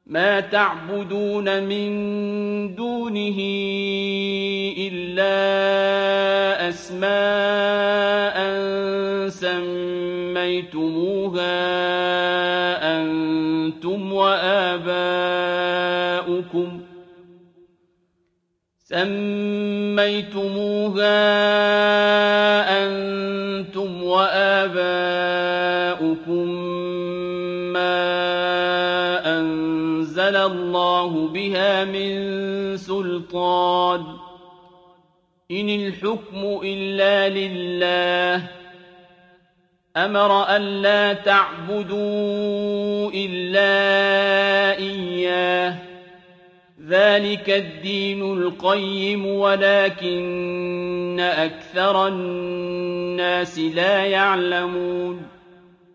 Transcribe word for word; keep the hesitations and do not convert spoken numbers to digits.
مَا تَعْبُدُونَ مِن دُونِهِ إِلَّا أَسْمَاءً سَمَّيْتُمُوهَا أَنتُمْ وَآبَاؤُكُم سَمَّيْتُمُوهَا أَنتُمْ وَآبَاؤُكُم مَّا أَنزَلَ اللَّهُ بِهَا مِن سُلْطَانٍ ۚ إِنِ الْحُكْمُ إِلَّا لِلَّهِ أَمَرَ أَلَّا تَعْبُدُوا إِلَّا إِيَّاهُ ۚ ذَٰلِكَ الدِّينُ الْقَيِّمُ وَلَٰكِنَّ أَكْثَرَ النَّاسِ لَا يَعْلَمُونَ